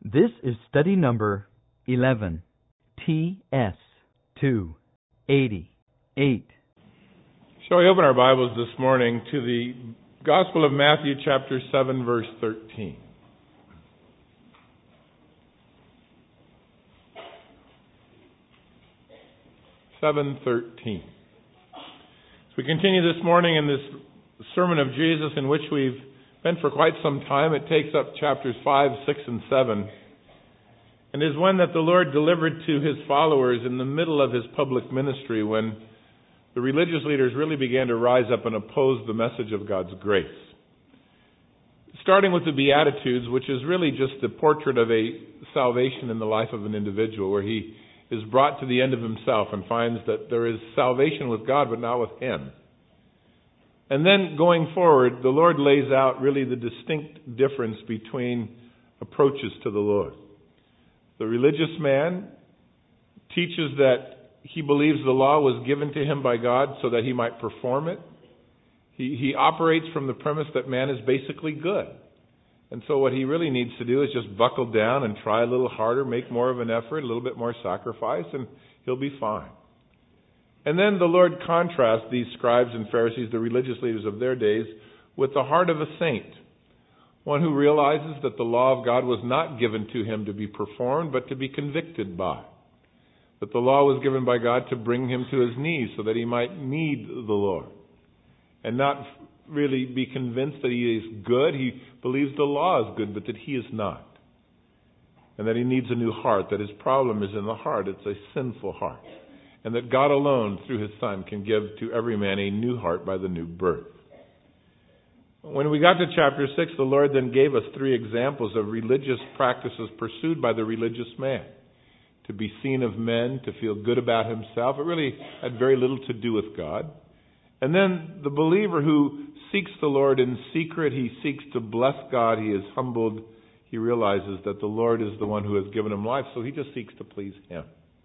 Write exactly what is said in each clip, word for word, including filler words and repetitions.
This is study number eleven, T S two eighty-eight. Shall we open our Bibles this morning to the Gospel of Matthew, chapter seven, verse thirteen. seven thirteen. As we continue this morning in this sermon of Jesus, in which we've been for quite some time, it takes up chapters five, six, and seven, and is one that the Lord delivered to His followers in the middle of His public ministry, when the religious leaders really began to rise up and oppose the message of God's grace. Starting with the Beatitudes, which is really just the portrait of a salvation in the life of an individual, where he is brought to the end of himself and finds that there is salvation with God, but not with him. And then going forward, the Lord lays out really the distinct difference between approaches to the Lord. The religious man teaches that he believes the law was given to him by God so that he might perform it. He, he operates from the premise that man is basically good. And so what he really needs to do is just buckle down and try a little harder, make more of an effort, a little bit more sacrifice, and he'll be fine. And then the Lord contrasts these scribes and Pharisees, the religious leaders of their days, with the heart of a saint. One who realizes that the law of God was not given to him to be performed, but to be convicted by. That the law was given by God to bring him to his knees so that he might need the Lord. And not really be convinced that he is good. He believes the law is good, but that he is not. And that he needs a new heart, that his problem is in the heart. It's a sinful heart. And that God alone, through His Son, can give to every man a new heart by the new birth. When we got to chapter six, the Lord then gave us three examples of religious practices pursued by the religious man. To be seen of men, to feel good about himself. It really had very little to do with God. And then the believer who seeks the Lord in secret, he seeks to bless God, he is humbled, he realizes that the Lord is the one who has given him life, so he just seeks to please Him.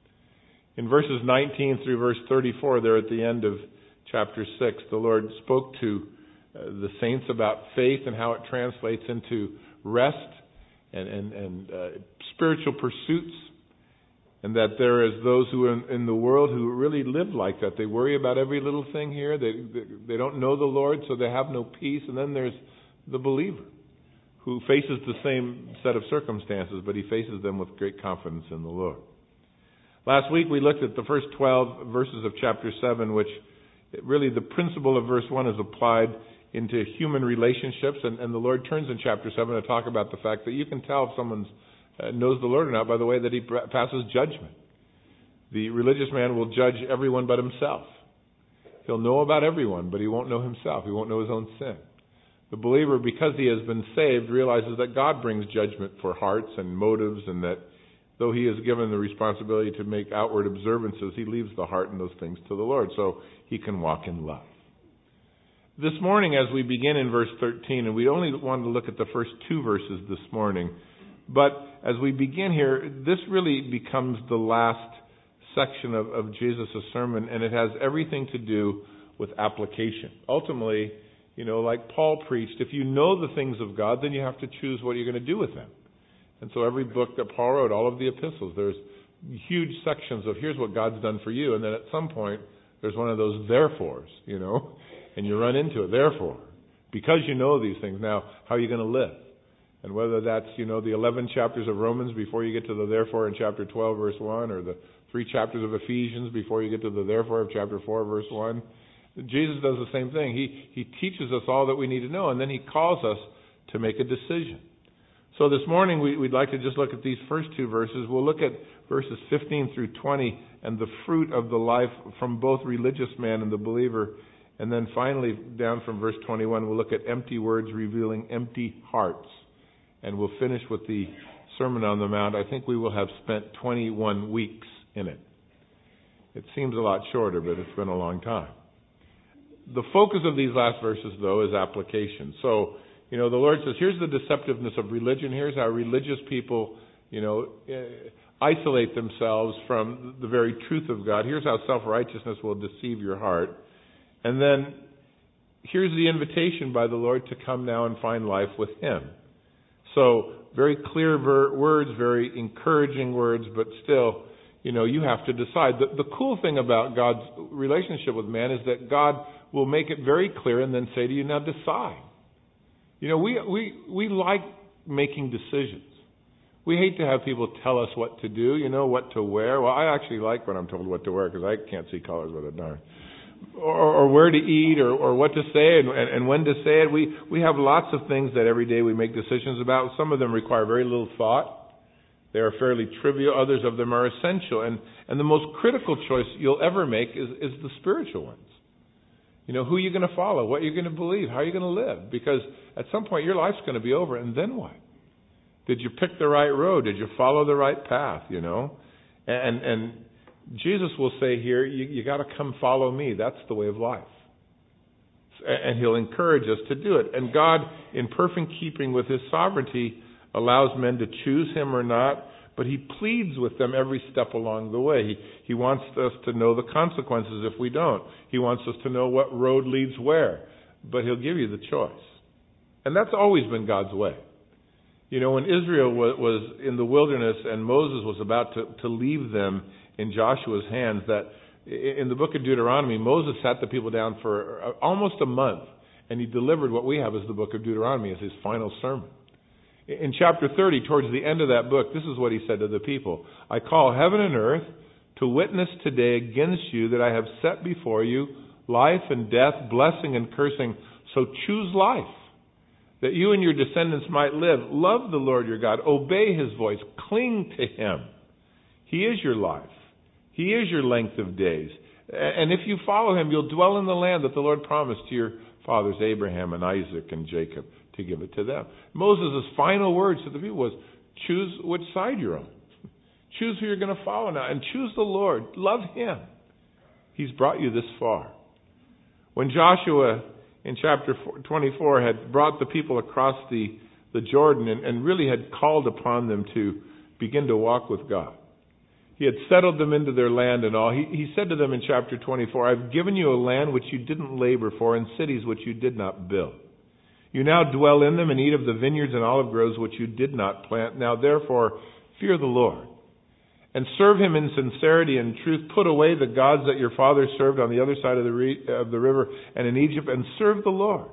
In verses nineteen through verse thirty-four, there at the end of chapter six, the Lord spoke to uh, the saints about faith and how it translates into rest and, and, and uh, spiritual pursuits. And that there is those who are in, in the world who really live like that. They worry about every little thing here. They, they they don't know the Lord, so they have no peace. And then there's the believer who faces the same set of circumstances, but he faces them with great confidence in the Lord. Last week we looked at the first twelve verses of chapter seven, which really the principle of verse one is applied into human relationships. And, and the Lord turns in chapter seven to talk about the fact that you can tell if someone's Uh, knows the Lord or not by the way that he passes judgment. The religious man will judge everyone but himself. He'll know about everyone, but he won't know himself. He won't know his own sin. The believer, because he has been saved, realizes that God brings judgment for hearts and motives, and that though he is given the responsibility to make outward observances, he leaves the heart and those things to the Lord so he can walk in love. This morning, as we begin in verse thirteen, and we only wanted to look at the first two verses this morning, but as we begin here, this really becomes the last section of, of Jesus' sermon, and it has everything to do with application. Ultimately, you know, like Paul preached, if you know the things of God, then you have to choose what you're going to do with them. And so every book that Paul wrote, all of the epistles, there's huge sections of here's what God's done for you, and then at some point, there's one of those therefores, you know, and you run into it. Therefore, because you know these things, now, how are you going to live? And whether that's, you know, the eleven chapters of Romans before you get to the therefore in chapter twelve, verse one, or the three chapters of Ephesians before you get to the therefore of chapter four, verse one, Jesus does the same thing. He he teaches us all that we need to know, and then He calls us to make a decision. So this morning we, we'd like to just look at these first two verses. We'll look at verses fifteen through twenty and the fruit of the life from both religious man and the believer. And then finally, down from verse twenty-one, we'll look at empty words revealing empty hearts. And we'll finish with the Sermon on the Mount. I think we will have spent twenty-one weeks in it. It seems a lot shorter, but it's been a long time. The focus of these last verses, though, is application. So, you know, the Lord says, here's the deceptiveness of religion. Here's how religious people, you know, isolate themselves from the very truth of God. Here's how self-righteousness will deceive your heart. And then here's the invitation by the Lord to come now and find life with Him. So very clear ver- words, very encouraging words, but still, you know, you have to decide. The, the cool thing about God's relationship with man is that God will make it very clear and then say to you, now decide. You know, we, we, we like making decisions. We hate to have people tell us what to do, you know, what to wear. Well, I actually like when I'm told what to wear because I can't see colors with a darn. Or, or where to eat, or, or what to say, and, and when to say it. We we have lots of things that every day we make decisions about. Some of them require very little thought. They are fairly trivial. Others of them are essential. And, and the most critical choice you'll ever make is, is the spiritual ones. You know, who are you going to follow? What you're going to believe? How are you going to live? Because at some point your life's going to be over, and then what? Did you pick the right road? Did you follow the right path, you know? And and Jesus will say here, you, you got to come follow me. That's the way of life. And he'll encourage us to do it. And God, in perfect keeping with his sovereignty, allows men to choose him or not, but he pleads with them every step along the way. He, he wants us to know the consequences if we don't. He wants us to know what road leads where. But he'll give you the choice. And that's always been God's way. You know, when Israel was, was in the wilderness and Moses was about to, to leave them in Joshua's hands, that in the book of Deuteronomy, Moses sat the people down for almost a month, and he delivered what we have as the book of Deuteronomy as his final sermon. In chapter thirty, towards the end of that book, this is what he said to the people. I call heaven and earth to witness today against you that I have set before you life and death, blessing and cursing. So choose life, that you and your descendants might live. Love the Lord your God. Obey his voice. Cling to him. He is your life. He is your length of days. And if you follow him, you'll dwell in the land that the Lord promised to your fathers Abraham and Isaac and Jacob to give it to them. Moses' final words to the people was, choose which side you're on. Choose who you're going to follow now. And choose the Lord. Love him. He's brought you this far. When Joshua in chapter twenty-four had brought the people across the, the Jordan and, and really had called upon them to begin to walk with God, he had settled them into their land and all. He, he said to them in chapter twenty-four, I've given you a land which you didn't labor for and cities which you did not build. You now dwell in them and eat of the vineyards and olive groves which you did not plant. Now therefore fear the Lord and serve him in sincerity and truth. Put away the gods that your fathers served on the other side of the, re- of the river and in Egypt, and serve the Lord.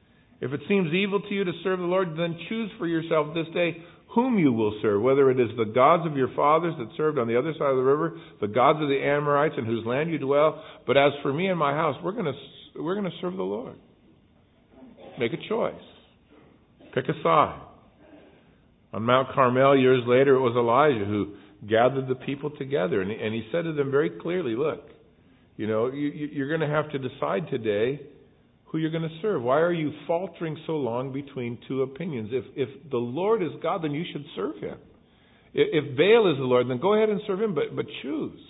If it seems evil to you to serve the Lord, then choose for yourself this day whom you will serve, whether it is the gods of your fathers that served on the other side of the river, the gods of the Amorites in whose land you dwell. But as for me and my house, we're going to we're going to serve the Lord. Make a choice. Pick a side. On Mount Carmel years later, it was Elijah who gathered the people together, and he, and he said to them very clearly, look, you know, you, you're going to have to decide today who you're going to serve. Why are you faltering so long between two opinions? If if the Lord is God, then you should serve him. If, if Baal is the Lord, then go ahead and serve him, but, but choose.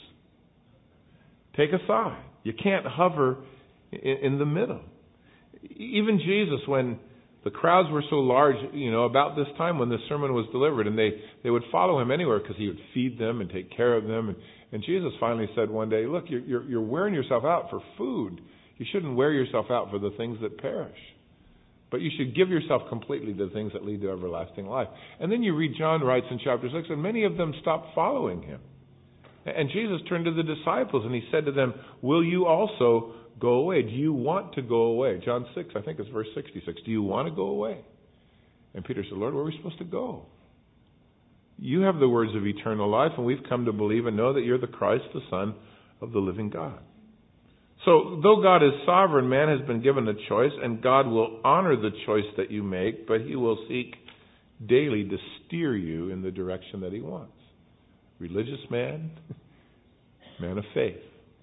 Take a side. You can't hover in, in the middle. Even Jesus, when the crowds were so large, you know, about this time when the sermon was delivered, and they, they would follow him anywhere because he would feed them and take care of them. And, and Jesus finally said one day, look, you're, you're, you're wearing yourself out for food. You shouldn't wear yourself out for the things that perish. But you should give yourself completely to the things that lead to everlasting life. And then you read, John writes in chapter six, and many of them stopped following him. And Jesus turned to the disciples and he said to them, will you also go away? Do you want to go away? John six, I think it's verse sixty-six. Do you want to go away? And Peter said, Lord, where are we supposed to go? You have the words of eternal life, and we've come to believe and know that you're the Christ, the Son of the living God. So, though God is sovereign, man has been given a choice, and God will honor the choice that you make, but he will seek daily to steer you in the direction that he wants. Religious man, man of faith.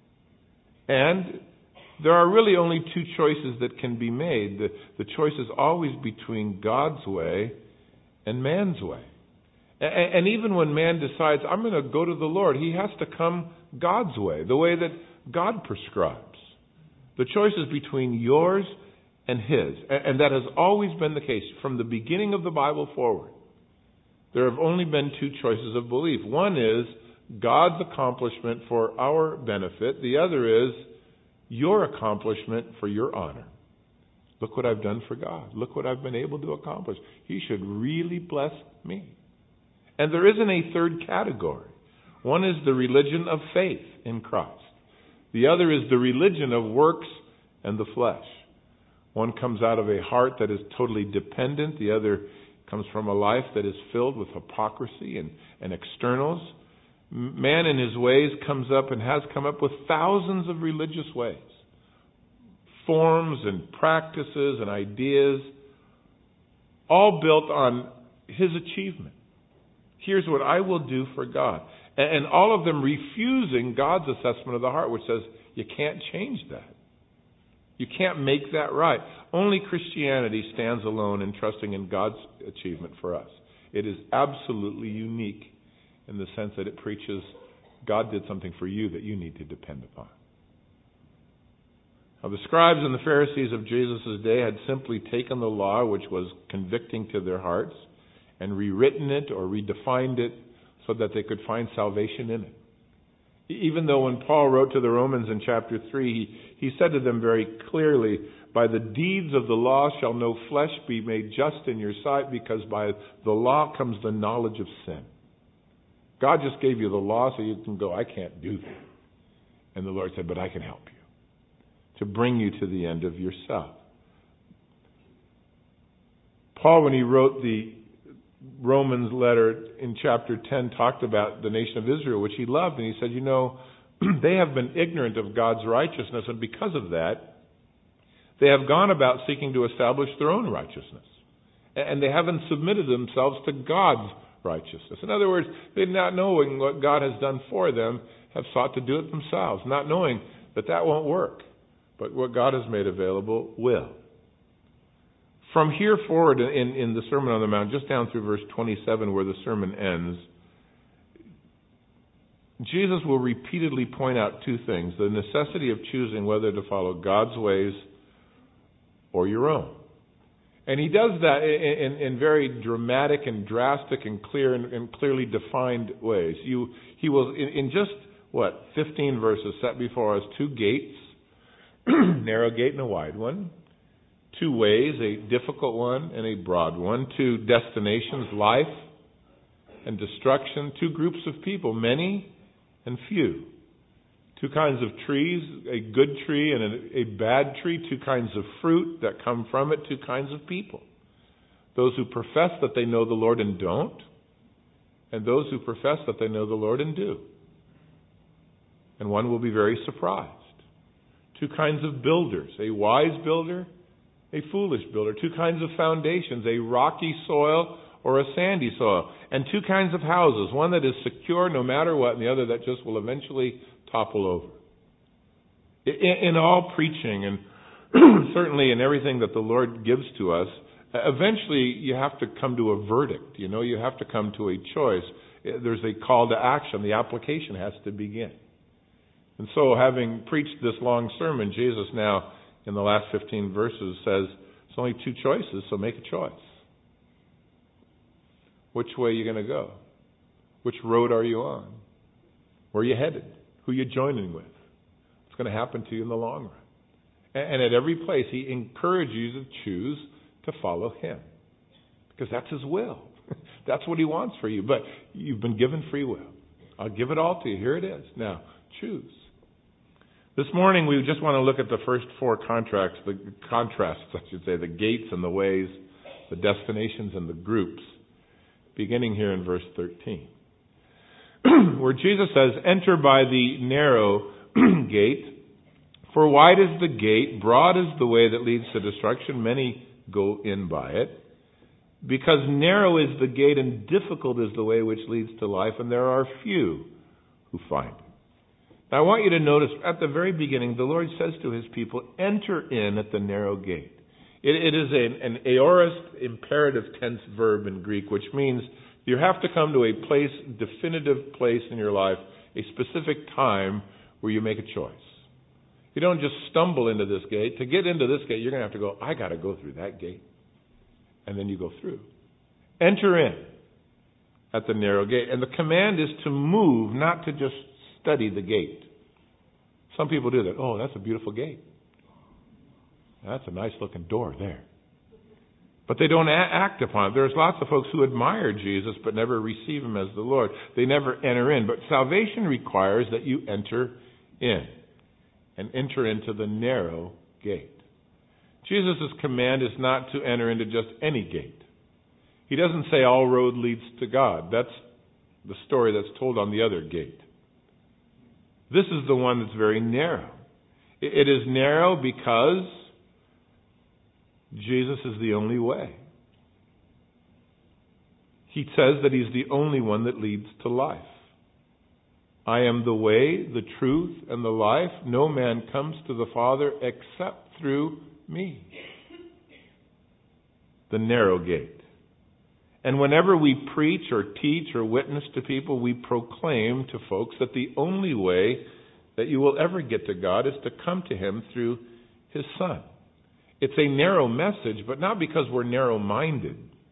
And there are really only two choices that can be made. The, the choice is always between God's way and man's way. And, and even when man decides, I'm going to go to the Lord, he has to come God's way, the way that God prescribes. The choice is between yours and his. And, and that has always been the case from the beginning of the Bible forward. There have only been two choices of belief. One is God's accomplishment for our benefit. The other is your accomplishment for your honor. Look what I've done for God. Look what I've been able to accomplish. He should really bless me. And there isn't a third category. One is the religion of faith in Christ. The other is the religion of works and the flesh. One comes out of a heart that is totally dependent. The other comes from a life that is filled with hypocrisy and, and externals. Man in his ways comes up and has come up with thousands of religious ways. Forms and practices and ideas, all built on his achievement. Here's what I will do for God. And all of them refusing God's assessment of the heart, which says you can't change that. You can't make that right. Only Christianity stands alone in trusting in God's achievement for us. It is absolutely unique in the sense that it preaches God did something for you that you need to depend upon. Now, the scribes and the Pharisees of Jesus' day had simply taken the law, which was convicting to their hearts, and rewritten it or redefined it so that they could find salvation in it. Even though when Paul wrote to the Romans in chapter three, he, he said to them very clearly, by the deeds of the law shall no flesh be made just in your sight, because by the law comes the knowledge of sin. God just gave you the law so you can go, I can't do that. And the Lord said, but I can help you to bring you to the end of yourself. Paul, when he wrote the Romans letter in chapter ten, talked about the nation of Israel, which he loved, and he said, you know, they have been ignorant of God's righteousness, and because of that, they have gone about seeking to establish their own righteousness. And they haven't submitted themselves to God's righteousness. In other words, they, not knowing what God has done for them, have sought to do it themselves, not knowing that that won't work. But what God has made available will. From here forward in, in the Sermon on the Mount, just down through verse twenty-seven where the sermon ends, Jesus will repeatedly point out two things. The necessity of choosing whether to follow God's ways or your own. And he does that in, in, in very dramatic and drastic and clear and, and clearly defined ways. You, he will, in, in just, what, fifteen verses, set before us two gates, narrow gate and a wide one. Two ways, a difficult one and a broad one. Two destinations, life and destruction. Two groups of people, many and few. Two kinds of trees, a good tree and a, a bad tree. Two kinds of fruit that come from it. Two kinds of people. Those who profess that they know the Lord and don't. And those who profess that they know the Lord and do. And one will be very surprised. Two kinds of builders, a wise builder, a foolish builder. Two kinds of foundations, a rocky soil or a sandy soil. And two kinds of houses, one that is secure no matter what, and the other that just will eventually topple over. In, in all preaching, and certainly in everything that the Lord gives to us, eventually you have to come to a verdict. You know, you have to come to a choice. There's a call to action. The application has to begin. And so, having preached this long sermon, Jesus now, in the last fifteen verses, says, it's only two choices, so make a choice. Which way are you going to go? Which road are you on? Where are you headed? Who are you joining with? What's going to happen to you in the long run? And at every place, he encourages you to choose to follow him. Because that's his will. That's what he wants for you. But you've been given free will. I'll give it all to you. Here it is. Now, choose. This morning, we just want to look at the first four contracts, the contrasts, I should say, the gates and the ways, the destinations and the groups, beginning here in verse thirteen, where Jesus says, enter by the narrow gate, for wide is the gate, broad is the way that leads to destruction, many go in by it, because narrow is the gate and difficult is the way which leads to life, and there are few who find it. Now, I want you to notice at the very beginning, the Lord says to his people, enter in at the narrow gate. It, it is an, an aorist imperative tense verb in Greek, which means you have to come to a place, definitive place in your life, a specific time where you make a choice. You don't just stumble into this gate. To get into this gate, you're going to have to go, I got to go through that gate. And then you go through. Enter in at the narrow gate. And the command is to move, not to just study the gate. Some people do that. Oh, that's a beautiful gate. That's a nice looking door there. But they don't a- act upon it. There's lots of folks who admire Jesus but never receive Him as the Lord. They never enter in. But salvation requires that you enter in and enter into the narrow gate. Jesus' command is not to enter into just any gate. He doesn't say all road leads to God. That's the story that's told on the other gate. This is the one that's very narrow. It is narrow because Jesus is the only way. He says that He's the only one that leads to life. I am the way, the truth, and the life. No man comes to the Father except through me. The narrow gate. And whenever we preach or teach or witness to people, we proclaim to folks that the only way that you will ever get to God is to come to Him through His Son. It's a narrow message, but not because we're narrow-minded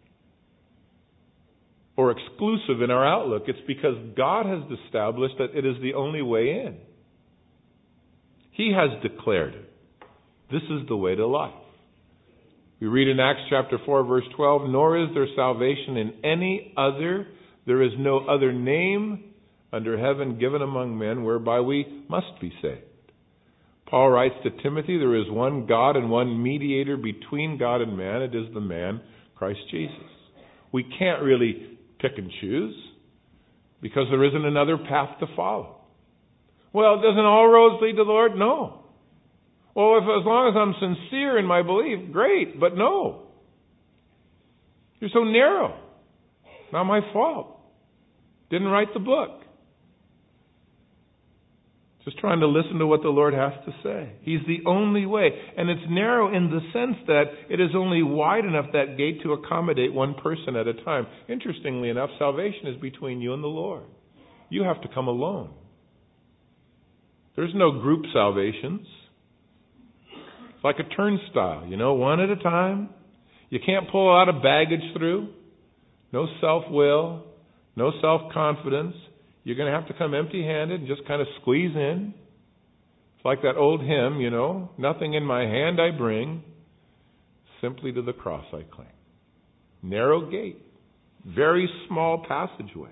or exclusive in our outlook. It's because God has established that it is the only way in. He has declared it. This is the way to life. We read in Acts chapter four, verse twelve, nor is there salvation in any other. There is no other name under heaven given among men whereby we must be saved. Paul writes to Timothy, there is one God and one mediator between God and man. It is the man, Christ Jesus. We can't really pick and choose because there isn't another path to follow. Well, doesn't all roads lead to the Lord? No. Well, if as long as I'm sincere in my belief, great, but no. You're so narrow. Not my fault. Didn't write the book. Just trying to listen to what the Lord has to say. He's the only way. And it's narrow in the sense that it is only wide enough, that gate, to accommodate one person at a time. Interestingly enough, salvation is between you and the Lord. You have to come alone. There's no group salvations. It's like a turnstile, you know, one at a time. You can't pull a lot of baggage through. No self-will. No self-confidence. You're going to have to come empty-handed and just kind of squeeze in. It's like that old hymn, you know, nothing in my hand I bring, simply to the cross I cling. Narrow gate, very small passageway.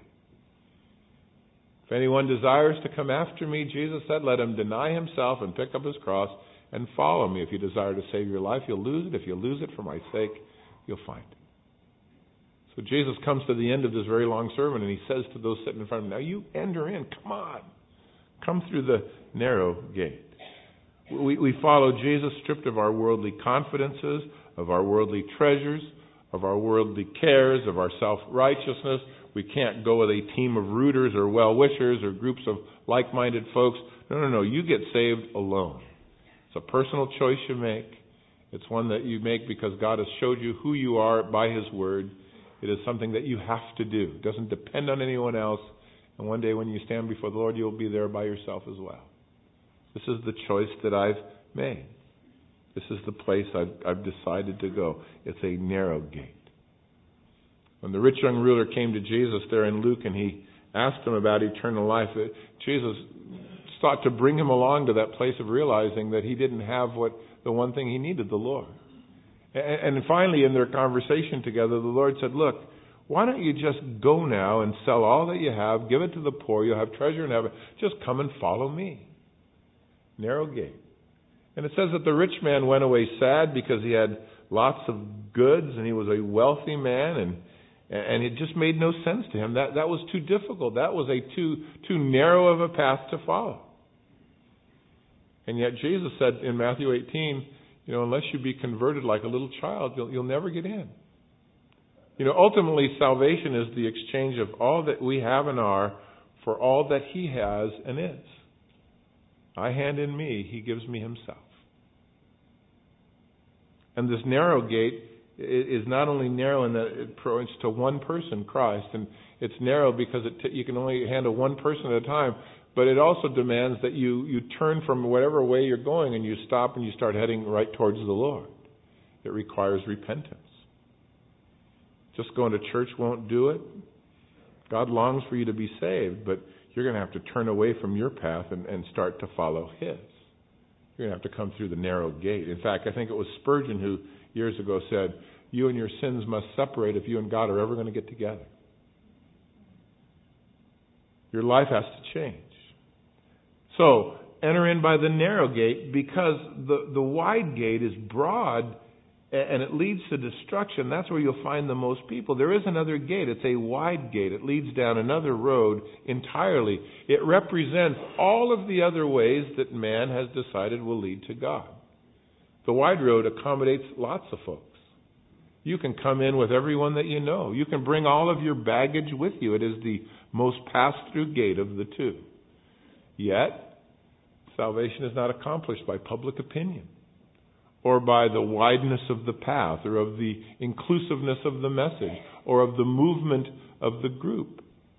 If anyone desires to come after me, Jesus said, let him deny himself and pick up his cross and follow me. If you desire to save your life, you'll lose it. If you lose it for my sake, you'll find it. So Jesus comes to the end of this very long sermon and He says to those sitting in front of Him, now you enter in, come on. Come through the narrow gate. We, we follow Jesus stripped of our worldly confidences, of our worldly treasures, of our worldly cares, of our self-righteousness. We can't go with a team of rooters or well-wishers or groups of like-minded folks. No, no, no. You get saved alone. It's a personal choice you make. It's one that you make because God has showed you who you are by His Word. It is something that you have to do. It doesn't depend on anyone else. And one day when you stand before the Lord, you'll be there by yourself as well. This is the choice that I've made. This is the place I've, I've decided to go. It's a narrow gate. When the rich young ruler came to Jesus there in Luke and he asked him about eternal life, Jesus sought to bring him along to that place of realizing that he didn't have what the one thing he needed, the Lord. And finally, in their conversation together, the Lord said, look, why don't you just go now and sell all that you have, give it to the poor, you'll have treasure in heaven. Just come and follow me. Narrow gate. And it says that the rich man went away sad because he had lots of goods and he was a wealthy man, and and it just made no sense to him. That that was too difficult. That was a too too narrow of a path to follow. And yet Jesus said in Matthew eighteen, you know, unless you be converted like a little child, you'll, you'll never get in. You know, ultimately, salvation is the exchange of all that we have and are for all that He has and is. I hand in me, He gives me Himself. And this narrow gate is not only narrow in that it points to one person, Christ, and it's narrow because it t- you can only handle one person at a time. But it also demands that you, you turn from whatever way you're going and you stop and you start heading right towards the Lord. It requires repentance. Just going to church won't do it. God longs for you to be saved, but you're going to have to turn away from your path and, and start to follow His. You're going to have to come through the narrow gate. In fact, I think it was Spurgeon who years ago said, you and your sins must separate if you and God are ever going to get together. Your life has to change. So, enter in by the narrow gate, because the, the wide gate is broad and it leads to destruction. That's where you'll find the most people. There is another gate. It's a wide gate. It leads down another road entirely. It represents all of the other ways that man has decided will lead to God. The wide road accommodates lots of folks. You can come in with everyone that you know. You can bring all of your baggage with you. It is the most pass-through gate of the two. Yet, salvation is not accomplished by public opinion, or by the wideness of the path, or of the inclusiveness of the message, or of the movement of the group.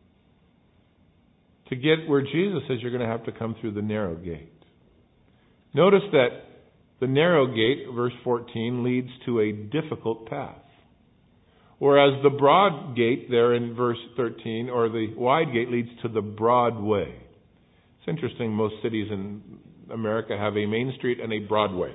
To get where Jesus says, you're going to have to come through the narrow gate. Notice that the narrow gate, verse fourteen, leads to a difficult path. Whereas the broad gate there in verse thirteen, or the wide gate, leads to the broad way. It's interesting, most cities in America have a main street and a Broadway.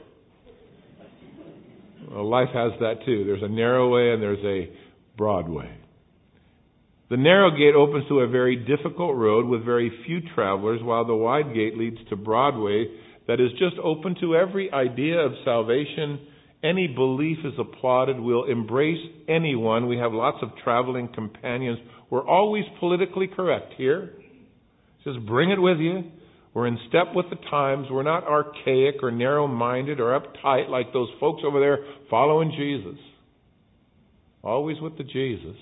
Well, life has that too. There's a narrow way and there's a broad way. The narrow gate opens to a very difficult road with very few travelers, while the wide gate leads to Broadway that is just open to every idea of salvation. Any belief is applauded. We'll embrace anyone. We have lots of traveling companions. We're always politically correct here. Just bring it with you. We're in step with the times. We're not archaic or narrow-minded or uptight like those folks over there following Jesus. Always with the Jesus.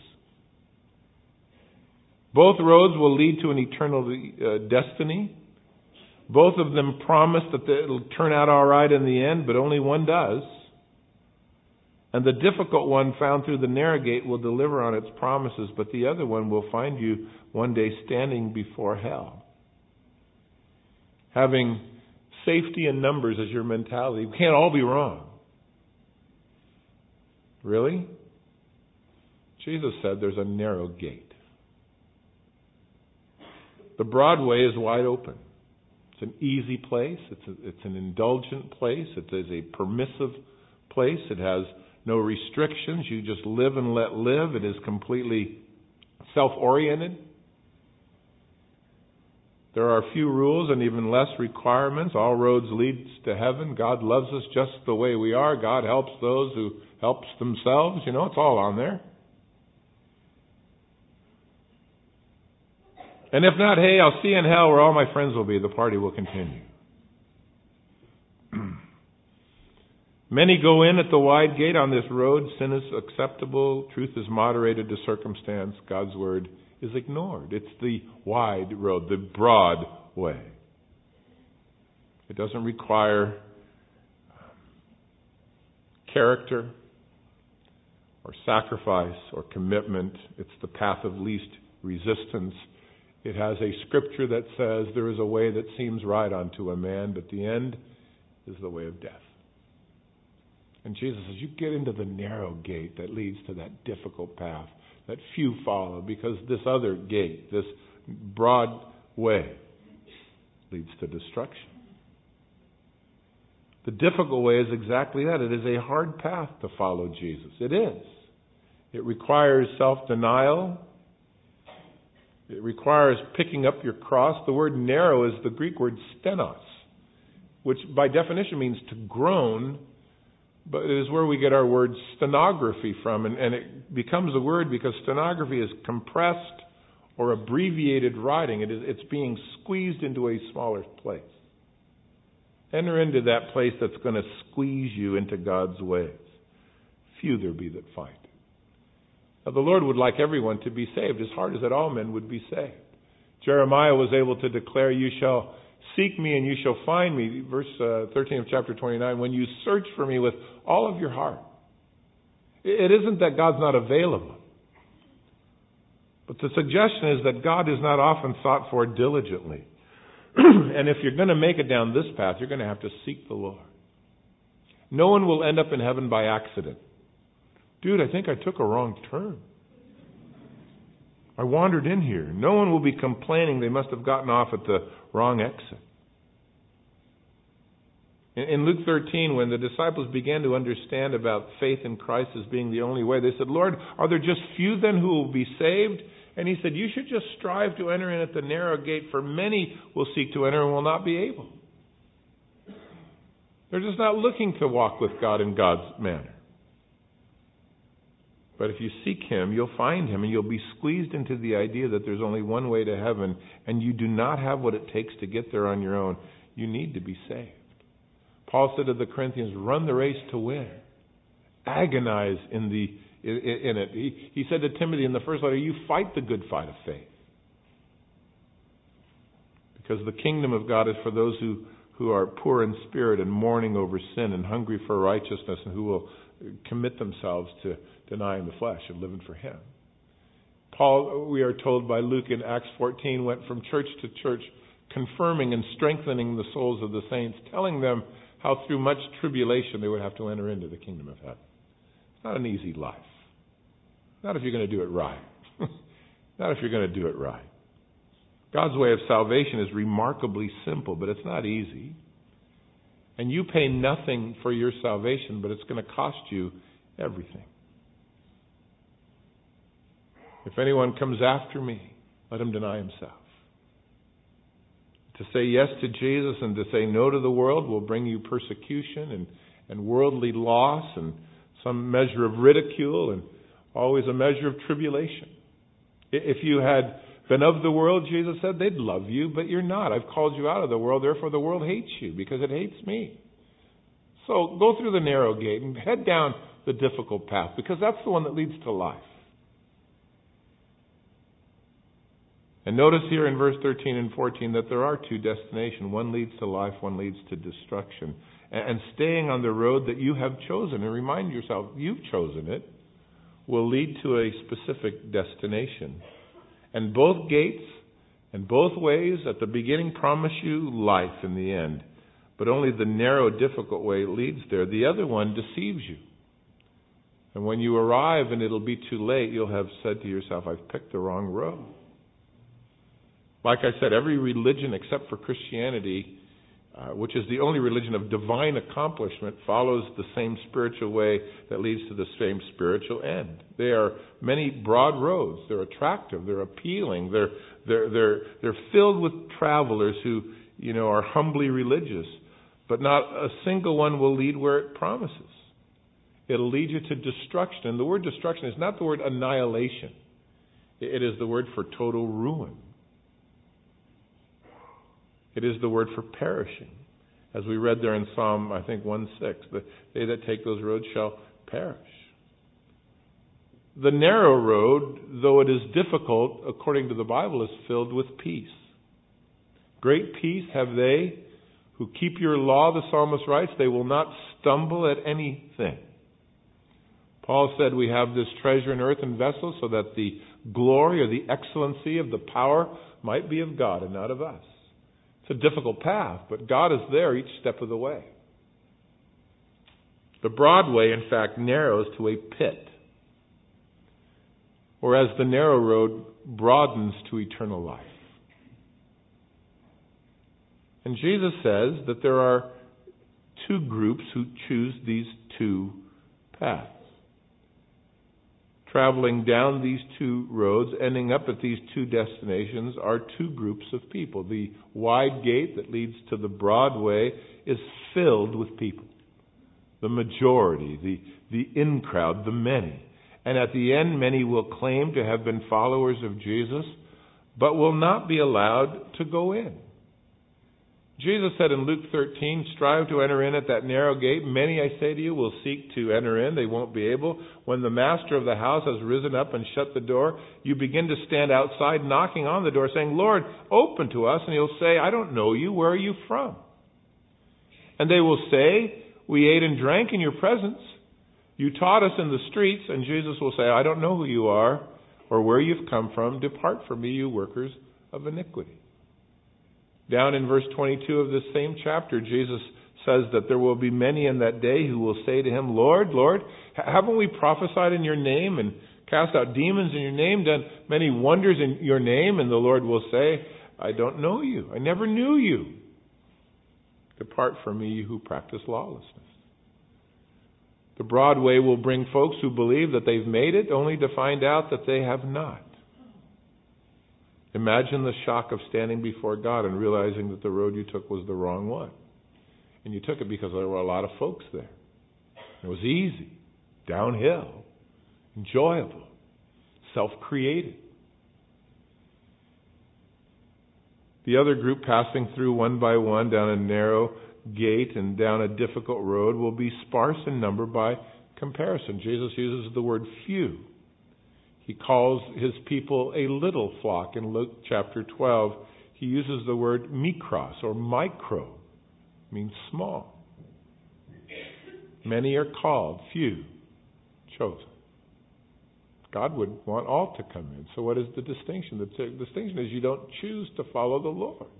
Both roads will lead to an eternal uh, destiny. Both of them promise that it'll turn out all right in the end, but only one does. And the difficult one found through the narrow gate will deliver on its promises, but the other one will find you one day standing before hell. Having safety in numbers as your mentality. We can't all be wrong. Really? Jesus said there's a narrow gate. The broad way is wide open. It's an easy place. It's a, it's an indulgent place. It is a permissive place. It has no restrictions. You just live and let live. It is completely self-oriented. There are few rules and even less requirements. All roads lead to heaven. God loves us just the way we are. God helps those who help themselves. You know, it's all on there. And if not, hey, I'll see you in hell where all my friends will be. The party will continue. Many go in at the wide gate on this road. Sin is acceptable. Truth is moderated to circumstance. God's word is ignored. It's the wide road, the broad way. It doesn't require character or sacrifice or commitment. It's the path of least resistance. It has a scripture that says there is a way that seems right unto a man, but the end is the way of death. And Jesus says, you get into the narrow gate that leads to that difficult path that few follow, because this other gate, this broad way, leads to destruction. The difficult way is exactly that. It is a hard path to follow Jesus. It is. It requires self-denial. It requires picking up your cross. The word narrow is the Greek word stenos, which by definition means to groan, but it is where we get our word stenography from. And, and it becomes a word because stenography is compressed or abbreviated writing. It is, it's being squeezed into a smaller place. Enter into that place that's going to squeeze you into God's ways. Few there be that find. Now, the Lord would like everyone to be saved. His heart is that all men would be saved. Jeremiah was able to declare, you shall seek me and you shall find me. Verse uh, thirteen of chapter twenty-nine, when you search for me with all of your heart. It isn't that God's not available. But the suggestion is that God is not often sought for diligently. And if you're going to make it down this path, you're going to have to seek the Lord. No one will end up in heaven by accident. Dude, I think I took a wrong turn. I wandered in here. No one will be complaining they must have gotten off at the wrong exit. In, in Luke thirteen, when the disciples began to understand about faith in Christ as being the only way, they said, Lord, are there just few then who will be saved? And he said, you should just strive to enter in at the narrow gate, for many will seek to enter and will not be able. They're just not looking to walk with God in God's manner. But if you seek Him, you'll find Him, and you'll be squeezed into the idea that there's only one way to heaven, and you do not have what it takes to get there on your own. You need to be saved. Paul said to the Corinthians, run the race to win. Agonize in the in it. He, he said to Timothy in the first letter, you fight the good fight of faith. Because the kingdom of God is for those who, who are poor in spirit and mourning over sin and hungry for righteousness, and who will commit themselves to denying the flesh and living for Him. Paul, we are told by Luke in Acts fourteen, went from church to church, confirming and strengthening the souls of the saints, telling them how through much tribulation they would have to enter into the kingdom of heaven. It's not an easy life. Not if you're going to do it right. Not if you're going to do it right. God's way of salvation is remarkably simple, but it's not easy. And you pay nothing for your salvation, but it's going to cost you everything. If anyone comes after me, let him deny himself. To say yes to Jesus and to say no to the world will bring you persecution and, and worldly loss and some measure of ridicule and always a measure of tribulation. If you had been of the world, Jesus said, they'd love you, but you're not. I've called you out of the world, therefore the world hates you because it hates me. So go through the narrow gate and head down the difficult path, because that's the one that leads to life. And notice here in verse thirteen and fourteen that there are two destinations. One leads to life, one leads to destruction. And staying on the road that you have chosen, and remind yourself, you've chosen it, will lead to a specific destination. And both gates and both ways at the beginning promise you life in the end. But only the narrow, difficult way leads there. The other one deceives you. And when you arrive and it'll be too late, you'll have said to yourself, I've picked the wrong road. Like I said, every religion except for Christianity, uh, which is the only religion of divine accomplishment, follows the same spiritual way that leads to the same spiritual end. There are many broad roads. They're attractive. They're appealing. They're they're they're they're filled with travelers who, you know, are humbly religious. But not a single one will lead where it promises. It'll lead you to destruction. And the word destruction is not the word annihilation. It is the word for total ruin. It is the word for perishing. As we read there in Psalm, I think, one six, the, they that take those roads shall perish. The narrow road, though it is difficult, according to the Bible, is filled with peace. Great peace have they who keep your law, the psalmist writes. They will not stumble at anything. Paul said we have this treasure in earthen vessels so that the glory or the excellency of the power might be of God and not of us. It's a difficult path, but God is there each step of the way. The broad way, in fact, narrows to a pit, whereas the narrow road broadens to eternal life. And Jesus says that there are two groups who choose these two paths. Traveling down these two roads, ending up at these two destinations, are two groups of people. The wide gate that leads to the broad way is filled with people. The majority, the, the in crowd, the many. And at the end, many will claim to have been followers of Jesus, but will not be allowed to go in. Jesus said in Luke thirteen, strive to enter in at that narrow gate. Many, I say to you, will seek to enter in. They won't be able. When the master of the house has risen up and shut the door, you begin to stand outside knocking on the door saying, Lord, open to us. And he'll say, I don't know you. Where are you from? And they will say, we ate and drank in your presence. You taught us in the streets. And Jesus will say, I don't know who you are or where you've come from. Depart from me, you workers of iniquity. Down in verse twenty-two of this same chapter, Jesus says that there will be many in that day who will say to him, Lord, Lord, haven't we prophesied in your name and cast out demons in your name, done many wonders in your name? And the Lord will say, I don't know you. I never knew you. Depart from me, you who practice lawlessness. The broad way will bring folks who believe that they've made it, only to find out that they have not. Imagine the shock of standing before God and realizing that the road you took was the wrong one. And you took it because there were a lot of folks there. It was easy, downhill, enjoyable, self-created. The other group passing through one by one down a narrow gate and down a difficult road will be sparse in number by comparison. Jesus uses the word few. He calls his people a little flock. In Luke chapter twelve, he uses the word mikros or micro, means small. Many are called, few chosen. God would want all to come in. So what is the distinction? The t- distinction is you don't choose to follow the Lord.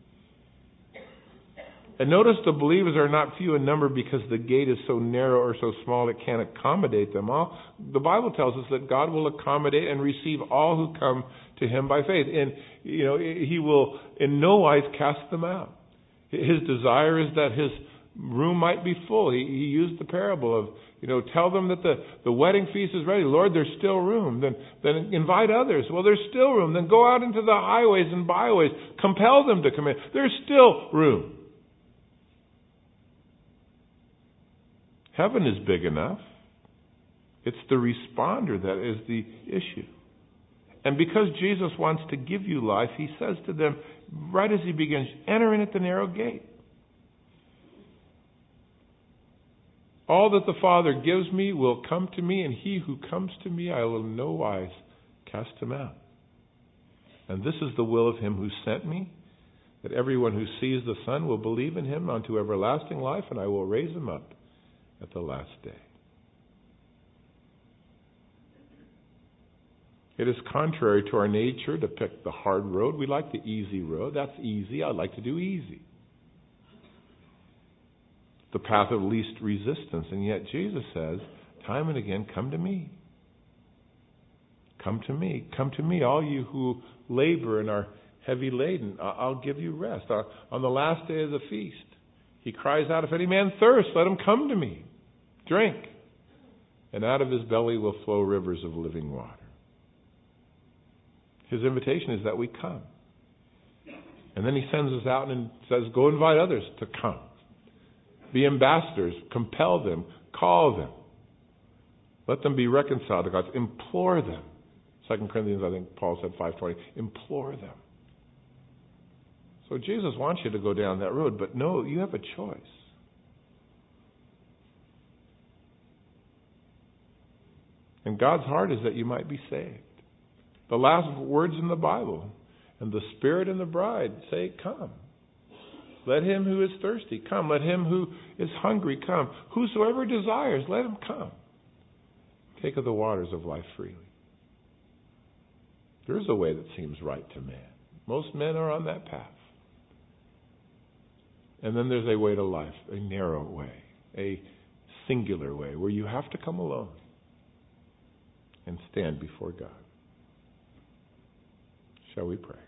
And notice the believers are not few in number because the gate is so narrow or so small it can't accommodate them all. The Bible tells us that God will accommodate and receive all who come to him by faith. And, you know, he will in no wise cast them out. His desire is that his room might be full. He, he used the parable of, you know, tell them that the, the wedding feast is ready. Lord, there's still room. Then, then invite others. Well, there's still room. Then go out into the highways and byways. Compel them to come in. There's still room. Heaven is big enough. It's the responder that is the issue. And because Jesus wants to give you life, he says to them, right as he begins, enter in at the narrow gate. All that the Father gives me will come to me, and he who comes to me I will in no wise cast him out. And this is the will of him who sent me, that everyone who sees the Son will believe in him unto everlasting life, and I will raise him up at the last day. It is contrary to our nature to pick the hard road. We like the easy road. That's easy. I like to do easy. The path of least resistance. And yet Jesus says, time and again, come to me. Come to me. Come to me, all you who labor and are heavy laden. I'll give you rest. On the last day of the feast, he cries out, if any man thirst, let him come to me. Drink. And out of his belly will flow rivers of living water. His invitation is that we come. And then he sends us out and says, go invite others to come. Be ambassadors. Compel them. Call them. Let them be reconciled to God. Implore them. Second Corinthians, I think Paul said five twenty. Implore them. So Jesus wants you to go down that road, but no, you have a choice. And God's heart is that you might be saved. The last words in the Bible, and the Spirit and the bride say, come. Let him who is thirsty come. Let him who is hungry come. Whosoever desires, let him come. Take of the waters of life freely. There is a way that seems right to man. Most men are on that path. And then there's a way to life, a narrow way, a singular way, where you have to come alone and stand before God. Shall we pray?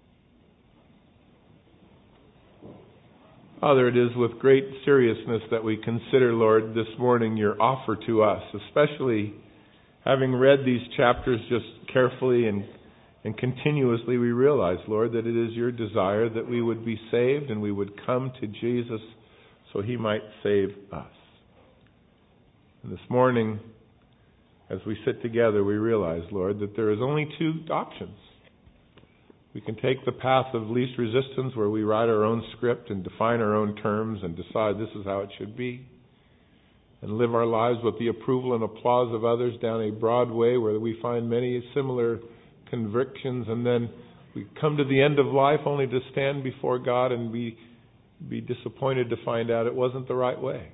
Father, it is with great seriousness that we consider, Lord, this morning your offer to us, especially having read these chapters just carefully and, and continuously, we realize, Lord, that it is your desire that we would be saved and we would come to Jesus so he might save us. And this morning, as we sit together, we realize, Lord, that there is only two options. We can take the path of least resistance where we write our own script and define our own terms and decide this is how it should be, and live our lives with the approval and applause of others down a broad way where we find many similar convictions, and then we come to the end of life only to stand before God and be, be disappointed to find out it wasn't the right way.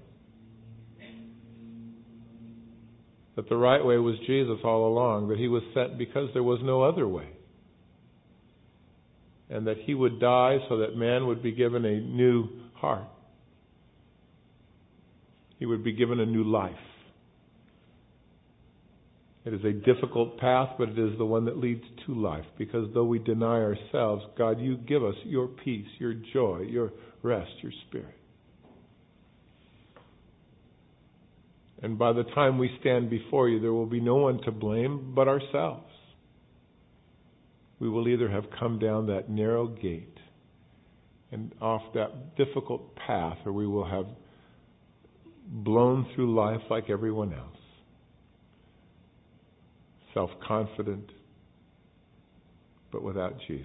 That the right way was Jesus all along, that he was sent because there was no other way. And that he would die so that man would be given a new heart. He would be given a new life. It is a difficult path, but it is the one that leads to life. Because though we deny ourselves, God, you give us your peace, your joy, your rest, your spirit. And by the time we stand before you, there will be no one to blame but ourselves. We will either have come down that narrow gate and off that difficult path, or we will have blown through life like everyone else. Self-confident, but without Jesus.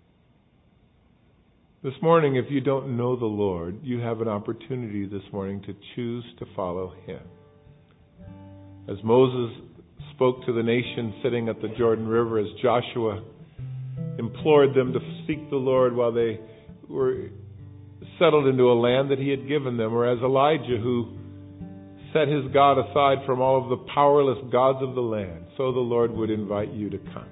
This morning, if you don't know the Lord, you have an opportunity this morning to choose to follow Him. As Moses spoke to the nation sitting at the Jordan River, as Joshua implored them to seek the Lord while they were settled into a land that He had given them, or as Elijah, who set his God aside from all of the powerless gods of the land, so the Lord would invite you to come.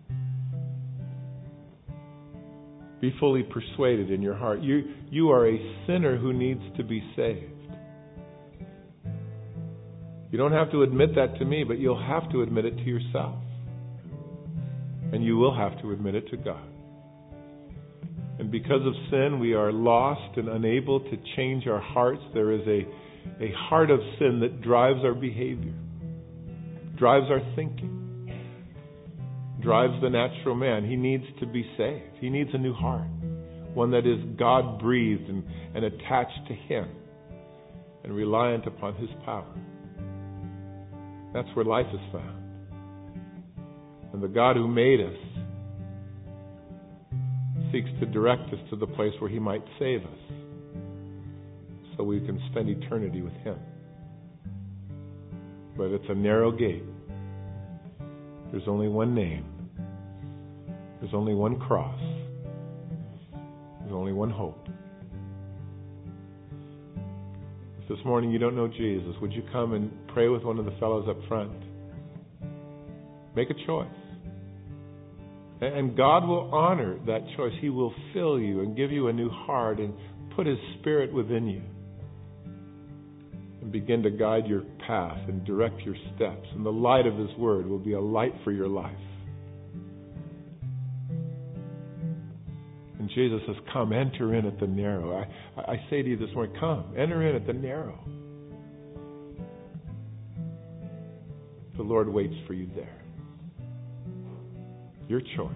Be fully persuaded in your heart. You, you are a sinner who needs to be saved. You don't have to admit that to me, but you'll have to admit it to yourself. And you will have to admit it to God. And because of sin, we are lost and unable to change our hearts. There is a, a heart of sin that drives our behavior, drives our thinking, drives the natural man. He needs to be saved. He needs a new heart, one that is God-breathed and, and attached to Him and reliant upon His power. That's where life is found. And the God who made us seeks to direct us to the place where He might save us, so we can spend eternity with Him. But it's a narrow gate. There's only one name. There's only one cross. There's only one hope. If this morning you don't know Jesus, would you come and pray with one of the fellows up front? Make a choice. And God will honor that choice. He will fill you and give you a new heart and put His Spirit within you and begin to guide your path and direct your steps. And the light of His Word will be a light for your life. And Jesus says, come, enter in at the narrow. I, I say to you this morning, come, enter in at the narrow. The Lord waits for you there. Your choice.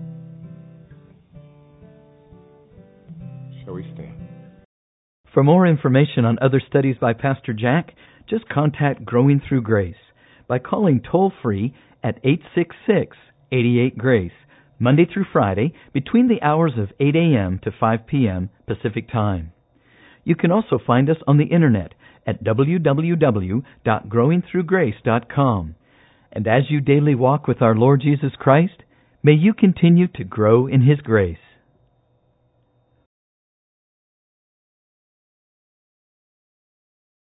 Shall we stand? For more information on other studies by Pastor Jack, just contact Growing Through Grace by calling toll-free at eight six six, eight eight, GRACE, Monday through Friday, between the hours of eight a.m. to five p.m. Pacific Time. You can also find us on the Internet at w w w dot growing through grace dot com. And as you daily walk with our Lord Jesus Christ, may you continue to grow in His grace.